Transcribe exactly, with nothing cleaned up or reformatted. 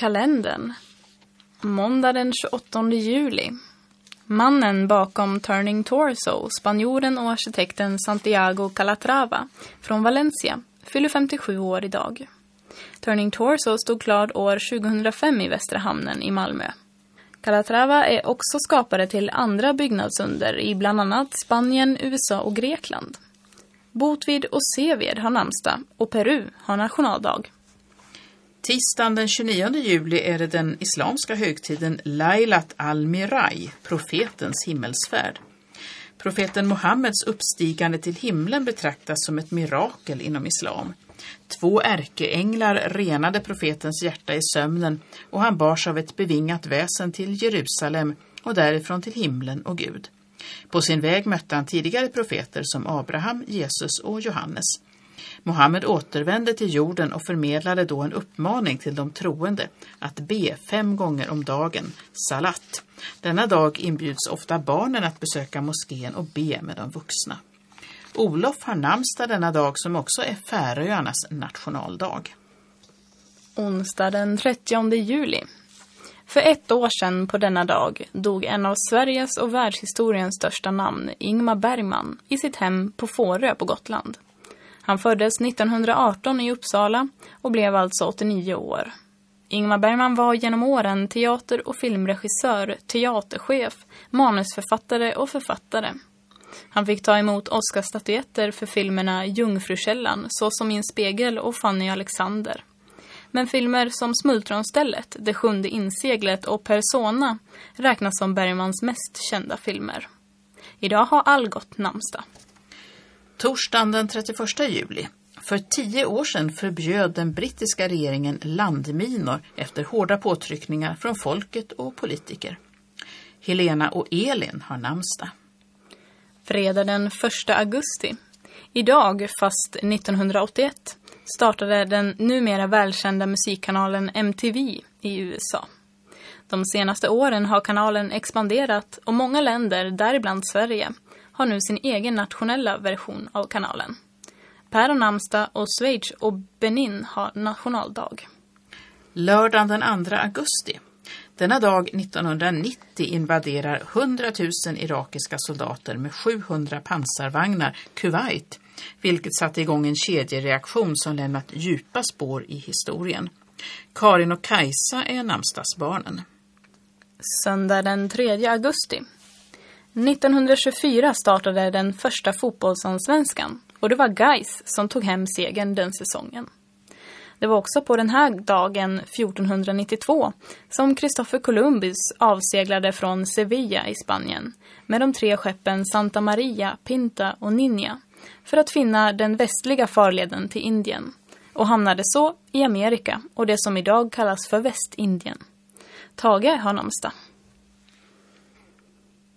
kalendern. Måndag den tjugoåttonde juli. Mannen bakom Turning Torso, spanjoren och arkitekten Santiago Calatrava från Valencia, fyller femtiosju år idag. Turning Torso stod klar år tjugohundrafem i Västra hamnen i Malmö. Calatrava är också skapare till andra byggnadsunder i bland annat Spanien, U S A och Grekland. Botvid och Seved har namnsdag och Peru har nationaldag. Tisdagen den tjugonionde juli är det den islamska högtiden Lailat al-Miraj, profetens himmelsfärd. Profeten Mohammeds uppstigande till himlen betraktas som ett mirakel inom islam. Två ärkeänglar renade profetens hjärta i sömnen och han bars av ett bevingat väsen till Jerusalem och därifrån till himlen och Gud. På sin väg mötte han tidigare profeter som Abraham, Jesus och Johannes. Mohammed återvände till jorden och förmedlade då en uppmaning till de troende att be fem gånger om dagen, salat. Denna dag inbjuds ofta barnen att besöka moskén och be med de vuxna. Olof har namnsdag denna dag som också är Färöarnas nationaldag. Onsdag den trettionde juli. För ett år sedan på denna dag dog en av Sveriges och världshistoriens största namn, Ingmar Bergman, i sitt hem på Fårö på Gotland. Han föddes nittonhundraarton i Uppsala och blev alltså åttionio år. Ingmar Bergman var genom åren teater- och filmregissör, teaterchef, manusförfattare och författare. Han fick ta emot Oscarsstatyetter för filmerna Jungfrukällan, Så som i en spegel och Fanny Alexander. Men filmer som Smultronstället, Det sjunde inseglet och Persona räknas som Bergmans mest kända filmer. Idag har Algot namnsdag. Torsdagen den trettioförsta juli. För tio år sedan förbjöd den brittiska regeringen landminor efter hårda påtryckningar från folket och politiker. Helena och Elin har namnsdag. Fredag den första augusti. Idag, fast nittonhundraåttioett, startade den numera välkända musikkanalen M T V i U S A. De senaste åren har kanalen expanderat och många länder, däribland Sverige, har nu sin egen nationella version av kanalen. Per och namnsdag och Schweiz och Benin har nationaldag. Lördagen den andra augusti. Denna dag nittonhundranittio invaderar hundratusen irakiska soldater med sjuhundra pansarvagnar Kuwait, vilket satte igång en kedjereaktion som lämnat djupa spår i historien. Karin och Kajsa är namnsdagsbarnen. Söndag den tredje augusti. nittonhundratjugofyra startade den första fotbollsallsvenskan och det var Gais som tog hem segern den säsongen. Det var också på den här dagen fjortonhundranittiotvå som Christopher Columbus avseglade från Sevilla i Spanien med de tre skeppen Santa Maria, Pinta och Niña för att finna den västliga farleden till Indien och hamnade så i Amerika och det som idag kallas för Västindien. Tage har namnsdag.